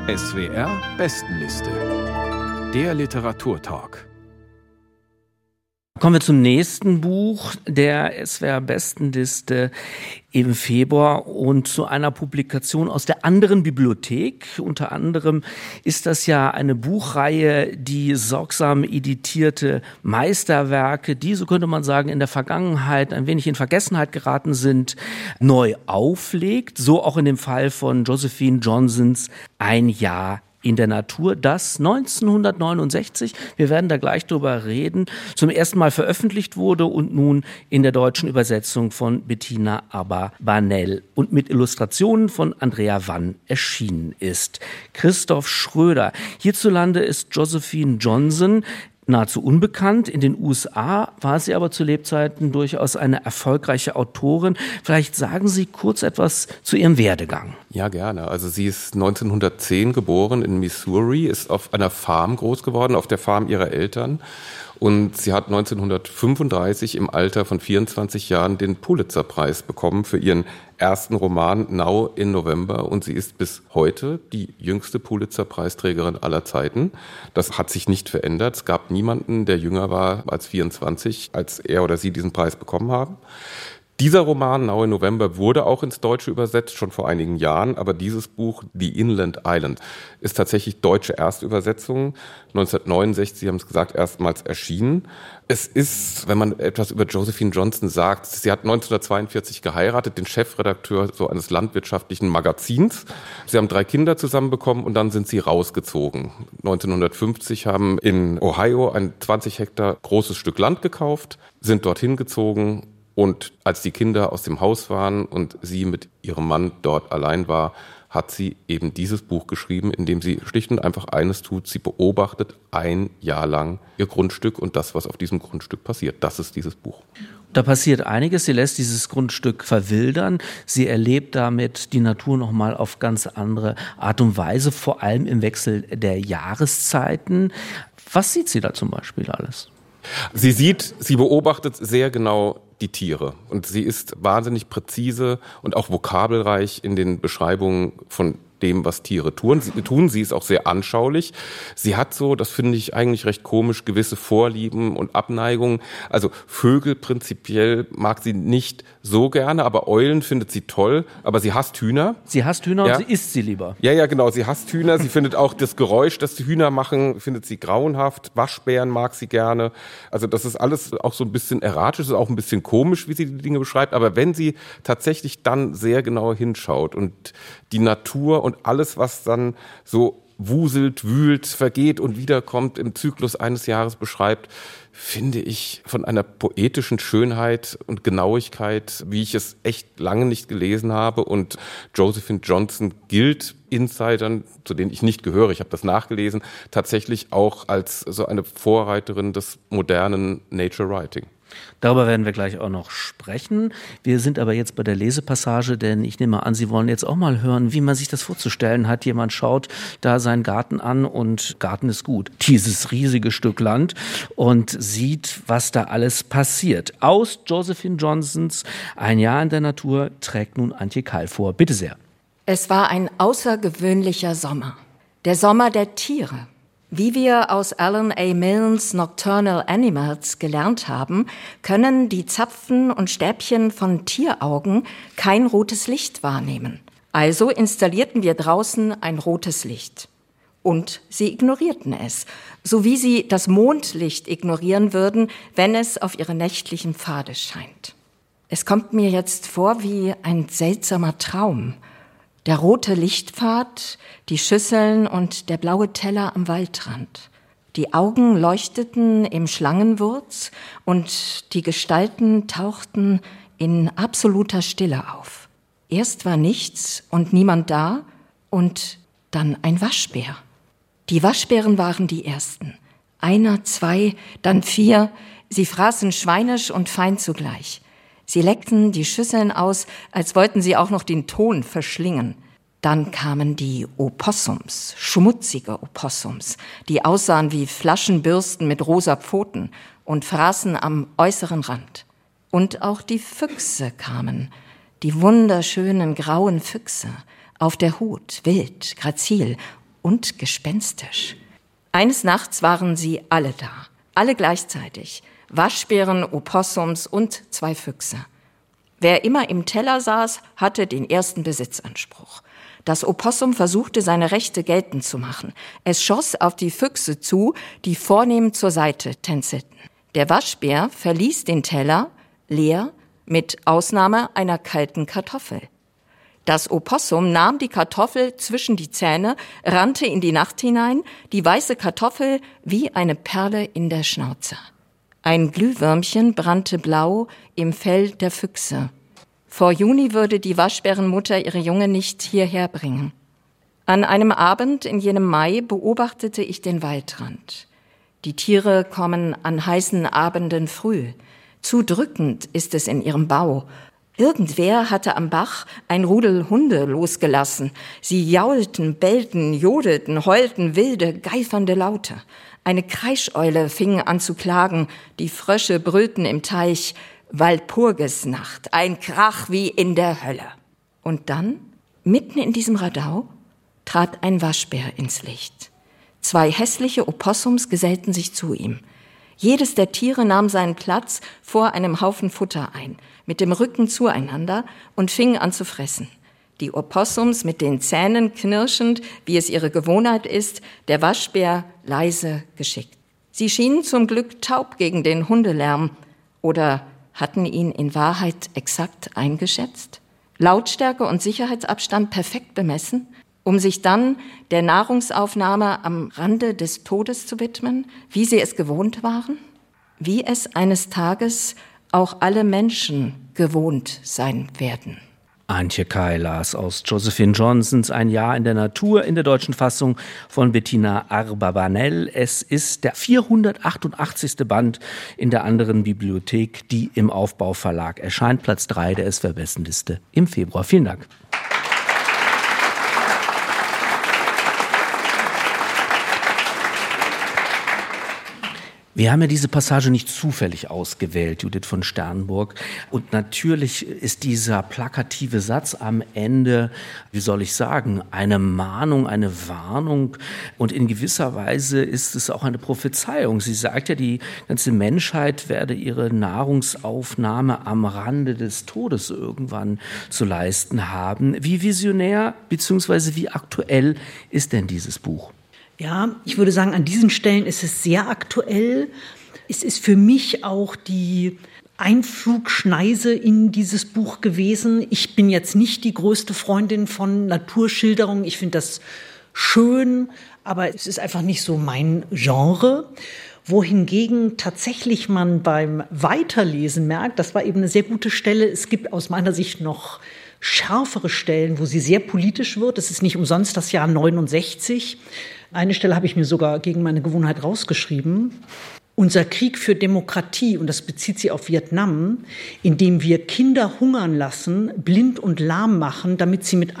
SWR Bestenliste. Der Literaturtalk. Kommen wir zum nächsten Buch der SWR Bestenliste im Februar und zu einer Publikation aus der anderen Bibliothek. Unter anderem ist das ja eine Buchreihe, die sorgsam editierte Meisterwerke, die, so könnte man sagen, in der Vergangenheit ein wenig in Vergessenheit geraten sind, neu auflegt. So auch in dem Fall von Josephine Johnsons Ein Jahr in der Natur, das 1969, wir werden da gleich drüber reden, zum ersten Mal veröffentlicht wurde und nun in der deutschen Übersetzung von Bettina Aber-Barnell und mit Illustrationen von Andrea Wann erschienen ist. Christoph Schröder. Hierzulande ist Josephine Johnson nahezu unbekannt. In den USA war sie aber zu Lebzeiten durchaus eine erfolgreiche Autorin. Vielleicht sagen Sie kurz etwas zu ihrem Werdegang. Ja, gerne. Also sie ist 1910 geboren in Missouri, ist auf einer Farm groß geworden, auf der Farm ihrer Eltern. Und sie hat 1935 im Alter von 24 Jahren den Pulitzer-Preis bekommen für ihren ersten Roman Now in November. Und sie ist bis heute die jüngste Pulitzer-Preisträgerin aller Zeiten. Das hat sich nicht verändert. Es gab niemanden, der jünger war als 24, als er oder sie diesen Preis bekommen haben. Dieser Roman, Now in November, wurde auch ins Deutsche übersetzt, schon vor einigen Jahren. Aber dieses Buch, The Inland Island, ist tatsächlich deutsche Erstübersetzung. 1969, Sie haben es gesagt, erstmals erschienen. Es ist, wenn man etwas über Josephine Johnson sagt, sie hat 1942 geheiratet, den Chefredakteur so eines landwirtschaftlichen Magazins. Sie haben 3 Kinder zusammenbekommen und dann sind sie rausgezogen. 1950 haben in Ohio ein 20 Hektar großes Stück Land gekauft, sind dorthin gezogen. Und als die Kinder aus dem Haus waren und sie mit ihrem Mann dort allein war, hat sie eben dieses Buch geschrieben, in dem sie schlicht und einfach eines tut. Sie beobachtet ein Jahr lang ihr Grundstück und das, was auf diesem Grundstück passiert. Das ist dieses Buch. Da passiert einiges. Sie lässt dieses Grundstück verwildern. Sie erlebt damit die Natur nochmal auf ganz andere Art und Weise, vor allem im Wechsel der Jahreszeiten. Was sieht sie da zum Beispiel alles? Sie beobachtet sehr genau die Tiere. Und sie ist wahnsinnig präzise und auch vokabelreich in den Beschreibungen von dem, was Tiere tun. Sie ist auch sehr anschaulich. Sie hat so, das finde ich eigentlich recht komisch, gewisse Vorlieben und Abneigungen. Also Vögel prinzipiell mag sie nicht so gerne, aber Eulen findet sie toll. Aber sie hasst Hühner. Sie hasst Hühner, ja. Und sie isst sie lieber. Ja, genau. Sie hasst Hühner. Sie findet auch das Geräusch, das die Hühner machen, findet sie grauenhaft. Waschbären mag sie gerne. Also das ist alles auch so ein bisschen erratisch, ist auch ein bisschen komisch, wie sie die Dinge beschreibt. Aber wenn sie tatsächlich dann sehr genau hinschaut und die Natur und alles, was dann so wuselt, wühlt, vergeht und wiederkommt im Zyklus eines Jahres beschreibt, finde ich von einer poetischen Schönheit und Genauigkeit, wie ich es echt lange nicht gelesen habe. Und Josephine Johnson gilt Insidern, zu denen ich nicht gehöre, ich habe das nachgelesen, tatsächlich auch als so eine Vorreiterin des modernen Nature Writing. Darüber werden wir gleich auch noch sprechen. Wir sind aber jetzt bei der Lesepassage, denn ich nehme an, Sie wollen jetzt auch mal hören, wie man sich das vorzustellen hat. Jemand schaut da seinen Garten an und Garten ist gut. Dieses riesige Stück Land und sieht, was da alles passiert. Aus Josephine Johnsons Ein Jahr in der Natur trägt nun Antje Keil vor. Bitte sehr. Es war ein außergewöhnlicher Sommer. Der Sommer der Tiere. Wie wir aus Alan A. Milnes Nocturnal Animals gelernt haben, können die Zapfen und Stäbchen von Tieraugen kein rotes Licht wahrnehmen. Also installierten wir draußen ein rotes Licht. Und sie ignorierten es, so wie sie das Mondlicht ignorieren würden, wenn es auf ihre nächtlichen Pfade scheint. Es kommt mir jetzt vor wie ein seltsamer Traum. Der rote Lichtpfad, die Schüsseln und der blaue Teller am Waldrand. Die Augen leuchteten im Schlangenwurz und die Gestalten tauchten in absoluter Stille auf. Erst war nichts und niemand da und dann ein Waschbär. Die Waschbären waren die ersten. 1, 2, dann 4. Sie fraßen schweinisch und fein zugleich. Sie leckten die Schüsseln aus, als wollten sie auch noch den Ton verschlingen. Dann kamen die Opossums, schmutzige Opossums, die aussahen wie Flaschenbürsten mit rosa Pfoten und fraßen am äußeren Rand. Und auch die Füchse kamen, die wunderschönen grauen Füchse, auf der Hut, wild, grazil und gespenstisch. Eines Nachts waren sie alle da, alle gleichzeitig. Waschbären, Opossums und 2 Füchse. Wer immer im Teller saß, hatte den ersten Besitzanspruch. Das Opossum versuchte, seine Rechte geltend zu machen. Es schoss auf die Füchse zu, die vornehm zur Seite tänzelten. Der Waschbär verließ den Teller leer, mit Ausnahme einer kalten Kartoffel. Das Opossum nahm die Kartoffel zwischen die Zähne, rannte in die Nacht hinein, die weiße Kartoffel wie eine Perle in der Schnauze. Ein Glühwürmchen brannte blau im Fell der Füchse. Vor Juni würde die Waschbärenmutter ihre Junge nicht hierher bringen. An einem Abend in jenem Mai beobachtete ich den Waldrand. Die Tiere kommen an heißen Abenden früh. Zu drückend ist es in ihrem Bau. Irgendwer hatte am Bach ein Rudel Hunde losgelassen. Sie jaulten, bellten, jodelten, heulten wilde, geifernde Laute. Eine Kreischeule fing an zu klagen, die Frösche brüllten im Teich. Walpurgisnacht, ein Krach wie in der Hölle. Und dann, mitten in diesem Radau, trat ein Waschbär ins Licht. 2 hässliche Opossums gesellten sich zu ihm. Jedes der Tiere nahm seinen Platz vor einem Haufen Futter ein, mit dem Rücken zueinander und fing an zu fressen. Die Opossums mit den Zähnen knirschend, wie es ihre Gewohnheit ist, der Waschbär leise geschickt. Sie schienen zum Glück taub gegen den Hundelärm oder hatten ihn in Wahrheit exakt eingeschätzt, Lautstärke und Sicherheitsabstand perfekt bemessen, um sich dann der Nahrungsaufnahme am Rande des Todes zu widmen, wie sie es gewohnt waren, wie es eines Tages auch alle Menschen gewohnt sein werden. Antje Keil las aus Josephine Johnsons Ein Jahr in der Natur in der deutschen Fassung von Bettina Arbabanel. Es ist der 488. Band in der anderen Bibliothek, die im Aufbau Verlag erscheint. Platz 3 der SWR-Bestenliste im Februar. Vielen Dank. Wir haben ja diese Passage nicht zufällig ausgewählt, Judith von Sternburg. Und natürlich ist dieser plakative Satz am Ende, wie soll ich sagen, eine Mahnung, eine Warnung. Und in gewisser Weise ist es auch eine Prophezeiung. Sie sagt ja, die ganze Menschheit werde ihre Nahrungsaufnahme am Rande des Todes irgendwann zu leisten haben. Wie visionär bzw. wie aktuell ist denn dieses Buch? Ja, ich würde sagen, an diesen Stellen ist es sehr aktuell. Es ist für mich auch die Einflugschneise in dieses Buch gewesen. Ich bin jetzt nicht die größte Freundin von Naturschilderungen. Ich finde das schön, aber es ist einfach nicht so mein Genre. Wohingegen tatsächlich man beim Weiterlesen merkt, das war eben eine sehr gute Stelle. Es gibt aus meiner Sicht noch schärfere Stellen, wo sie sehr politisch wird. Es ist nicht umsonst das Jahr 69. Eine Stelle habe ich mir sogar gegen meine Gewohnheit rausgeschrieben. Unser Krieg für Demokratie, und das bezieht sie auf Vietnam, indem wir Kinder hungern lassen, blind und lahm machen, damit sie mit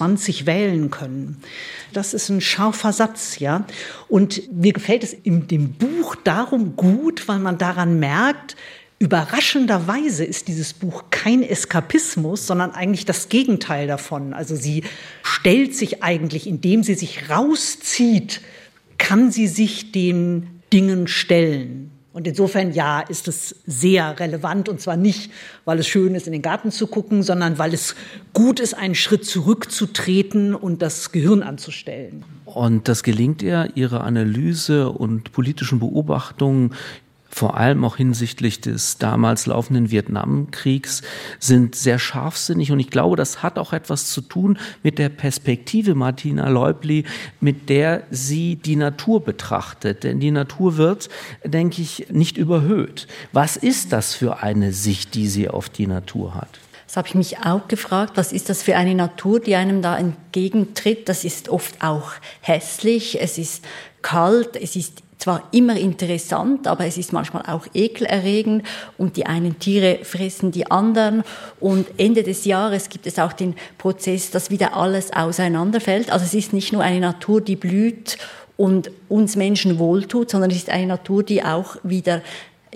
21 wählen können. Das ist ein scharfer Satz, ja. Und mir gefällt es in dem Buch darum gut, weil man daran merkt, überraschenderweise ist dieses Buch kein Eskapismus, sondern eigentlich das Gegenteil davon. Also sie stellt sich eigentlich, indem sie sich rauszieht, kann sie sich den Dingen stellen. Und insofern, ja, ist es sehr relevant. Und zwar nicht, weil es schön ist, in den Garten zu gucken, sondern weil es gut ist, einen Schritt zurückzutreten und das Gehirn anzustellen. Und das gelingt ihr, ihre Analyse und politischen Beobachtungen, vor allem auch hinsichtlich des damals laufenden Vietnamkriegs, sind sehr scharfsinnig. Und ich glaube, das hat auch etwas zu tun mit der Perspektive Martina Leubli, mit der sie die Natur betrachtet. Denn die Natur wird, denke ich, nicht überhöht. Was ist das für eine Sicht, die sie auf die Natur hat? Das habe ich mich auch gefragt. Was ist das für eine Natur, die einem da entgegentritt? Das ist oft auch hässlich, es ist kalt, es ist zwar immer interessant, aber es ist manchmal auch ekelerregend und die einen Tiere fressen die anderen und Ende des Jahres gibt es auch den Prozess, dass wieder alles auseinanderfällt. Also es ist nicht nur eine Natur, die blüht und uns Menschen wohltut, sondern es ist eine Natur, die auch wieder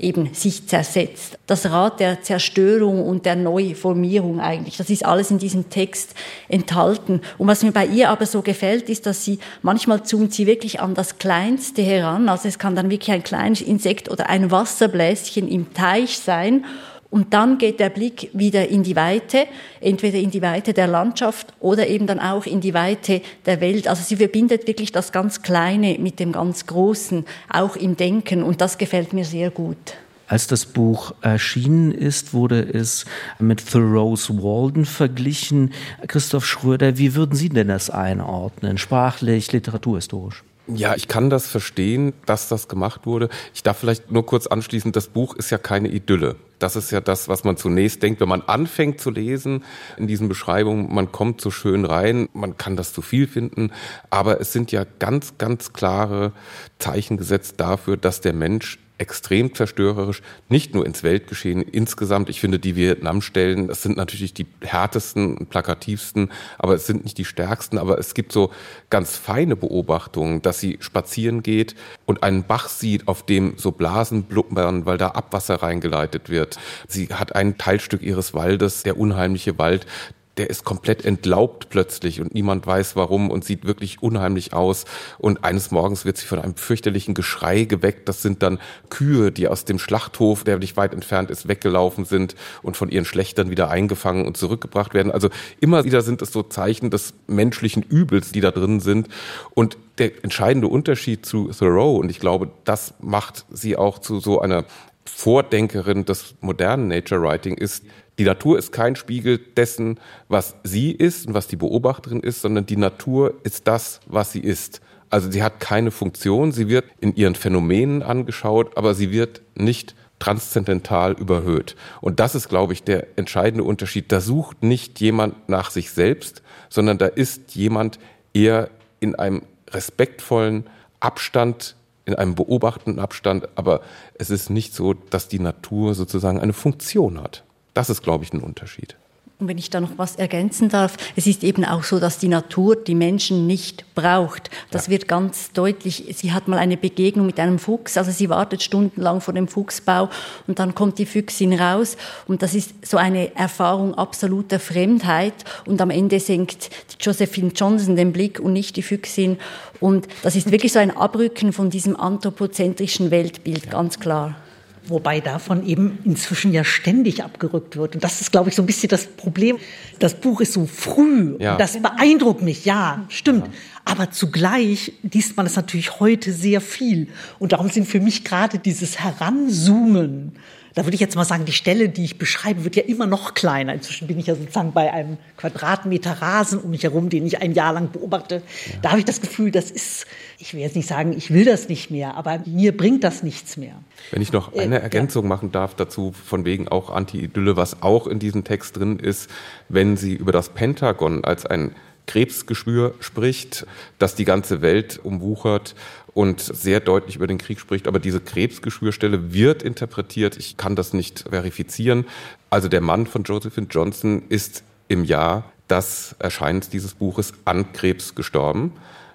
eben sich zersetzt. Das Rad der Zerstörung und der Neuformierung eigentlich, das ist alles in diesem Text enthalten. Und was mir bei ihr aber so gefällt, ist, dass manchmal zoomt sie wirklich an das Kleinste heran. Also es kann dann wirklich ein kleines Insekt oder ein Wasserbläschen im Teich sein. Und dann geht der Blick wieder in die Weite, entweder in die Weite der Landschaft oder eben dann auch in die Weite der Welt. Also sie verbindet wirklich das ganz Kleine mit dem ganz Großen, auch im Denken. Und das gefällt mir sehr gut. Als das Buch erschienen ist, wurde es mit Thoreaus Walden verglichen. Christoph Schröder, wie würden Sie denn das einordnen, sprachlich, literaturhistorisch? Ja, ich kann das verstehen, dass das gemacht wurde. Ich darf vielleicht nur kurz anschließen, das Buch ist ja keine Idylle. Das ist ja das, was man zunächst denkt, wenn man anfängt zu lesen in diesen Beschreibungen. Man kommt so schön rein, man kann das zu viel finden, aber es sind ja ganz, ganz klare Zeichen gesetzt dafür, dass der Mensch extrem zerstörerisch, nicht nur ins Weltgeschehen insgesamt. Ich finde, die Vietnamstellen, das sind natürlich die härtesten und plakativsten, aber es sind nicht die stärksten. Aber es gibt so ganz feine Beobachtungen, dass sie spazieren geht und einen Bach sieht, auf dem so Blasen blubbern, weil da Abwasser reingeleitet wird. Sie hat ein Teilstück ihres Waldes, der unheimliche Wald, der ist komplett entlaubt plötzlich und niemand weiß warum und sieht wirklich unheimlich aus. Und eines Morgens wird sie von einem fürchterlichen Geschrei geweckt. Das sind dann Kühe, die aus dem Schlachthof, der nicht weit entfernt ist, weggelaufen sind und von ihren Schlächtern wieder eingefangen und zurückgebracht werden. Also immer wieder sind es so Zeichen des menschlichen Übels, die da drin sind. Und der entscheidende Unterschied zu Thoreau, und ich glaube, das macht sie auch zu so einer Vordenkerin des modernen Nature Writing, ist, die Natur ist kein Spiegel dessen, was sie ist und was die Beobachterin ist, sondern die Natur ist das, was sie ist. Also sie hat keine Funktion, sie wird in ihren Phänomenen angeschaut, aber sie wird nicht transzendental überhöht. Und das ist, glaube ich, der entscheidende Unterschied. Da sucht nicht jemand nach sich selbst, sondern da ist jemand eher in einem respektvollen Abstand, in einem beobachtenden Abstand, aber es ist nicht so, dass die Natur sozusagen eine Funktion hat. Das ist, glaube ich, ein Unterschied. Und wenn ich da noch was ergänzen darf, es ist eben auch so, dass die Natur die Menschen nicht braucht. Das wird ganz deutlich. Sie hat mal eine Begegnung mit einem Fuchs, also sie wartet stundenlang vor dem Fuchsbau und dann kommt die Füchsin raus und das ist so eine Erfahrung absoluter Fremdheit und am Ende senkt Josephine Johnson den Blick und nicht die Füchsin und das ist wirklich so ein Abrücken von diesem anthropozentrischen Weltbild, ganz klar. Wobei davon eben inzwischen ja ständig abgerückt wird. Und das ist, glaube ich, so ein bisschen das Problem. Das Buch ist so früh. Ja. Und das beeindruckt mich. Ja, stimmt. Ja. Aber zugleich liest man es natürlich heute sehr viel. Und darum sind für mich gerade dieses Heranzoomen, da würde ich jetzt mal sagen, die Stelle, die ich beschreibe, wird ja immer noch kleiner. Inzwischen bin ich ja sozusagen bei einem Quadratmeter Rasen um mich herum, den ich ein Jahr lang beobachte. Ja. Da habe ich das Gefühl, das ist, ich will jetzt nicht sagen, ich will das nicht mehr, aber mir bringt das nichts mehr. Wenn ich noch eine Ergänzung machen darf dazu, von wegen auch Anti-Idylle, was auch in diesem Text drin ist, wenn sie über das Pentagon als ein Krebsgeschwür spricht, das die ganze Welt umwuchert und sehr deutlich über den Krieg spricht. Aber diese Krebsgeschwürstelle wird interpretiert, ich kann das nicht verifizieren. Also der Mann von Josephine Johnson ist im Jahr des Erscheinens dieses Buches an Krebs gestorben,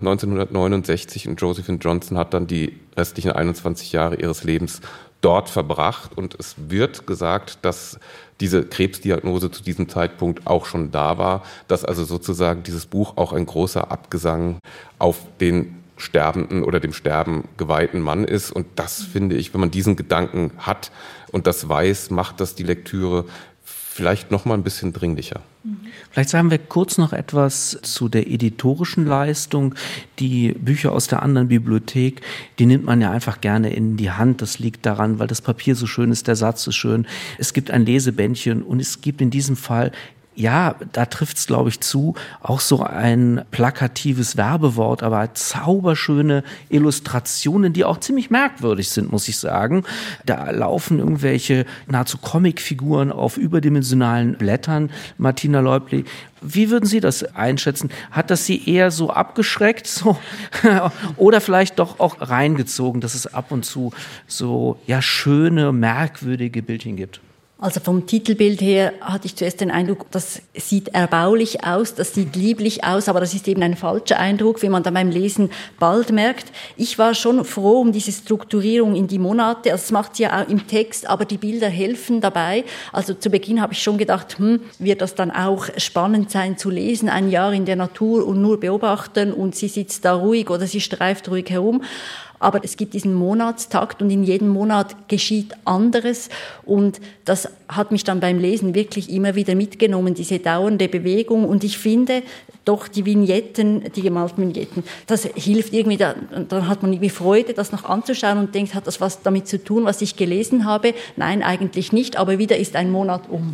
1969. Und Josephine Johnson hat dann die restlichen 21 Jahre ihres Lebens dort verbracht. Und es wird gesagt, dass diese Krebsdiagnose zu diesem Zeitpunkt auch schon da war, dass also sozusagen dieses Buch auch ein großer Abgesang auf den sterbenden oder dem Sterben geweihten Mann ist. Und das finde ich, wenn man diesen Gedanken hat und das weiß, macht das die Lektüre vielleicht noch mal ein bisschen dringlicher. Vielleicht sagen wir kurz noch etwas zu der editorischen Leistung. Die Bücher aus der anderen Bibliothek, die nimmt man ja einfach gerne in die Hand. Das liegt daran, weil das Papier so schön ist, der Satz ist schön. Es gibt ein Lesebändchen und es gibt in diesem Fall, ja, da trifft's, glaube ich, zu, auch so ein plakatives Werbewort, aber zauberschöne Illustrationen, die auch ziemlich merkwürdig sind, muss ich sagen. Da laufen irgendwelche nahezu Comicfiguren auf überdimensionalen Blättern. Martina Leubli, wie würden Sie das einschätzen? Hat das Sie eher so abgeschreckt so oder vielleicht doch auch reingezogen, dass es ab und zu so ja schöne, merkwürdige Bildchen gibt? Also vom Titelbild her hatte ich zuerst den Eindruck, das sieht erbaulich aus, das sieht lieblich aus, aber das ist eben ein falscher Eindruck, wie man dann beim Lesen bald merkt. Ich war schon froh um diese Strukturierung in die Monate, also das macht sie ja auch im Text, aber die Bilder helfen dabei. Also zu Beginn habe ich schon gedacht, wird das dann auch spannend sein zu lesen, ein Jahr in der Natur und nur beobachten und sie sitzt da ruhig oder sie streift ruhig herum. Aber es gibt diesen Monatstakt und in jedem Monat geschieht anderes und das hat mich dann beim Lesen wirklich immer wieder mitgenommen, diese dauernde Bewegung und ich finde doch die Vignetten, die gemalten Vignetten, das hilft irgendwie, dann hat man irgendwie Freude, das noch anzuschauen und denkt, hat das was damit zu tun, was ich gelesen habe? Nein, eigentlich nicht, aber wieder ist ein Monat um.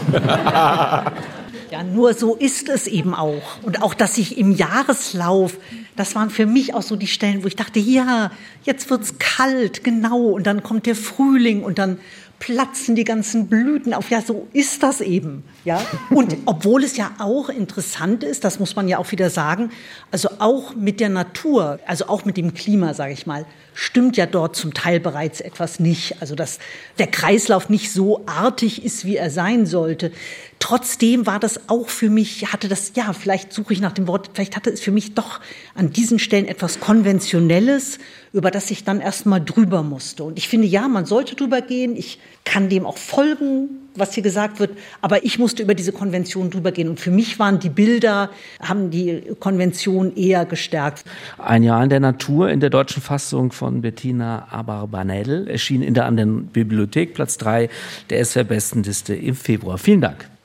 Ja, nur so ist es eben auch. Und auch, dass ich im Jahreslauf, das waren für mich auch so die Stellen, wo ich dachte, ja, jetzt wird's kalt, genau, und dann kommt der Frühling und dann platzen die ganzen Blüten auf. Ja, so ist das eben. Ja? Und obwohl es ja auch interessant ist, das muss man ja auch wieder sagen, also auch mit der Natur, also auch mit dem Klima, sage ich mal, stimmt ja dort zum Teil bereits etwas nicht. Also dass der Kreislauf nicht so artig ist, wie er sein sollte. Trotzdem war das auch für mich, hatte das, ja, vielleicht suche ich nach dem Wort, vielleicht hatte es für mich doch an diesen Stellen etwas Konventionelles, über das ich dann erstmal drüber musste. Und ich finde, ja, man sollte drüber gehen. Ich kann dem auch folgen, was hier gesagt wird. Aber ich musste über diese Konvention drüber gehen. Und für mich waren die Bilder, haben die Konvention eher gestärkt. Ein Jahr in der Natur in der deutschen Fassung von Bettina Abarbanel erschien in der Anderen Bibliothek, Platz 3 der SWR-Bestenliste im Februar. Vielen Dank.